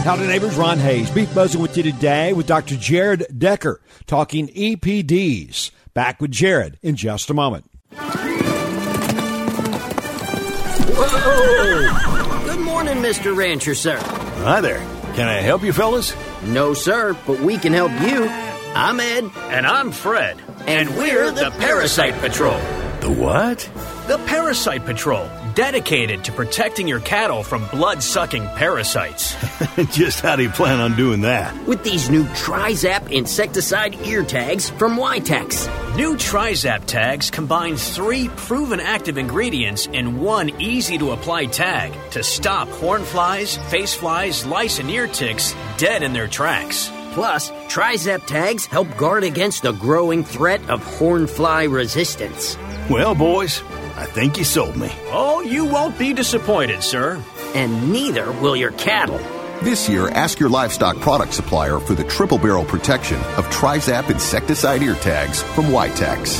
Howdy neighbors, Ron Hayes. Beef Buzzing with you today with Dr. Jared Decker talking EPDs. Back with Jared in just a moment. Whoa! Good morning, Mr. Rancher, sir. Hi there. Can I help you fellas? No, sir, but we can help you. I'm Ed. And I'm Fred. And we're the Parasite Patrol. The what? The Parasite Patrol, dedicated to protecting your cattle from blood-sucking parasites. Just how do you plan on doing that? With these new Tri-Zap insecticide ear tags from Ytex. New Tri-Zap tags combine 3 proven active ingredients in one easy-to-apply tag to stop horn flies, face flies, lice, and ear ticks dead in their tracks. Plus, Tri-Zap tags help guard against the growing threat of horn fly resistance. Well, boys, I think you sold me. Oh, you won't be disappointed, sir. And neither will your cattle. This year, ask your livestock product supplier for the triple barrel protection of Tri-Zap insecticide ear tags from Ytex.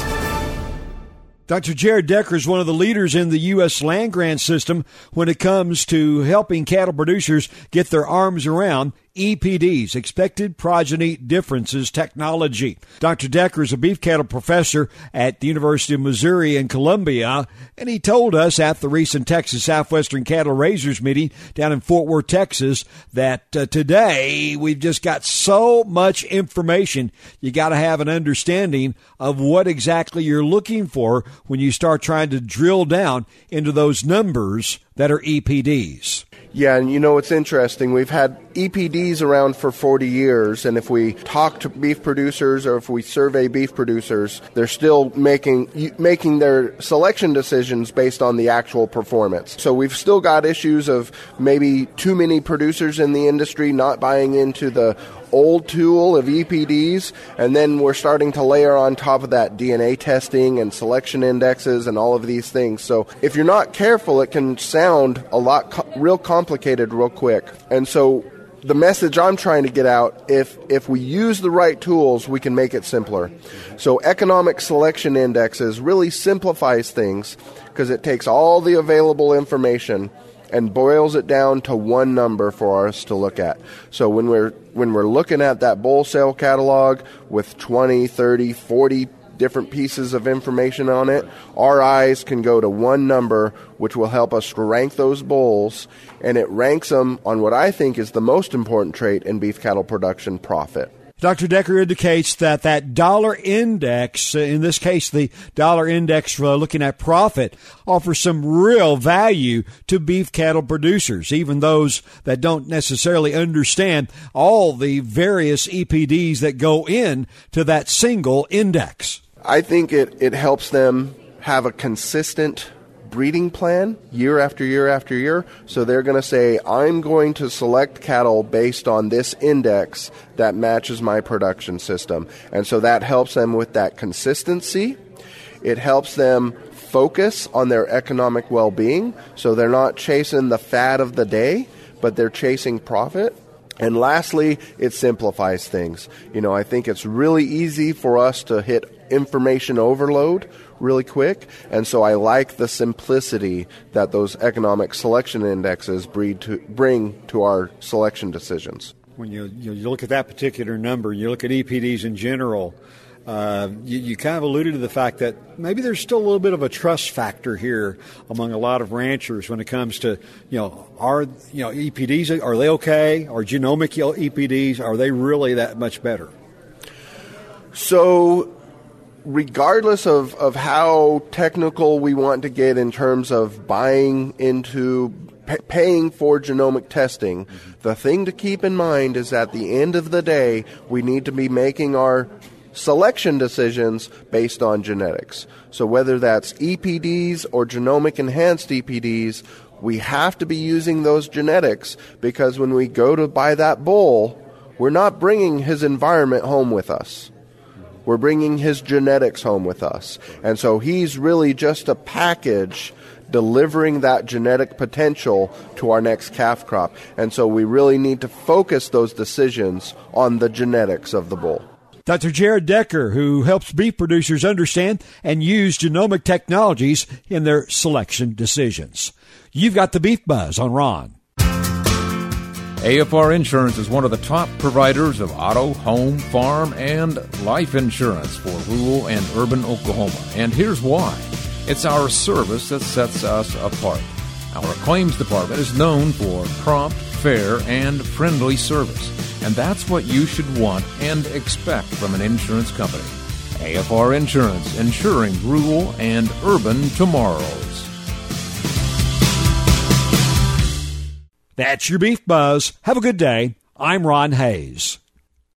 Dr. Jared Decker is one of the leaders in the U.S. land grant system when it comes to helping cattle producers get their arms around EPDs, expected progeny differences technology. Dr. Decker is a beef cattle professor at the University of Missouri in Columbia, and he told us at the recent Texas Southwestern Cattle Raisers meeting down in Fort Worth, Texas, that today we've just got so much information, you got to have an understanding of what exactly you're looking for when you start trying to drill down into those numbers that are EPDs. Yeah, and you know, it's interesting. We've had EPDs around for 40 years, and if we talk to beef producers or if we survey beef producers, they're still making their selection decisions based on the actual performance. So we've still got issues of maybe too many producers in the industry not buying into the old tool of EPDs, and then we're starting to layer on top of that DNA testing and selection indexes and all of these things. So if you're not careful, it can sound a lot real complicated real quick. And so the message I'm trying to get out, if we use the right tools, we can make it simpler. So economic selection indexes really simplifies things because it takes all the available information and boils it down to one number for us to look at. So when we're looking at that bull sale catalog with 20, 30, 40 different pieces of information on it, our eyes can go to one number, which will help us rank those bulls, and it ranks them on what I think is the most important trait in beef cattle production, profit. Dr. Decker indicates that dollar index, in this case the dollar index for looking at profit, offers some real value to beef cattle producers, even those that don't necessarily understand all the various EPDs that go in to that single index. I think it helps them have a consistent breeding plan year after year after year. So they're going to say, I'm going to select cattle based on this index that matches my production system. And so that helps them with that consistency. It helps them focus on their economic well-being. So they're not chasing the fad of the day, but they're chasing profit. And lastly, it simplifies things. You know, I think it's really easy for us to hit information overload really quick, and so I like the simplicity that those economic selection indexes bring to our selection decisions. When you look at that particular number, you look at EPDs in general, you kind of alluded to the fact that maybe there's still a little bit of a trust factor here among a lot of ranchers when it comes to, EPDs, are they okay? Or genomic EPDs, are they really that much better? So regardless of how technical we want to get in terms of buying into paying for genomic testing, the thing to keep in mind is at the end of the day, we need to be making our selection decisions based on genetics. So whether that's EPDs or genomic enhanced EPDs, we have to be using those genetics, because when we go to buy that bull, we're not bringing his environment home with us. We're bringing his genetics home with us. And so he's really just a package delivering that genetic potential to our next calf crop. And so we really need to focus those decisions on the genetics of the bull. Dr. Jared Decker, who helps beef producers understand and use genomic technologies in their selection decisions. You've got the Beef Buzz on Ron. AFR Insurance is one of the top providers of auto, home, farm, and life insurance for rural and urban Oklahoma. And here's why. It's our service that sets us apart. Our claims department is known for prompt, fair, and friendly service. And that's what you should want and expect from an insurance company. AFR Insurance, insuring rural and urban tomorrows. That's your Beef Buzz. Have a good day. I'm Ron Hayes.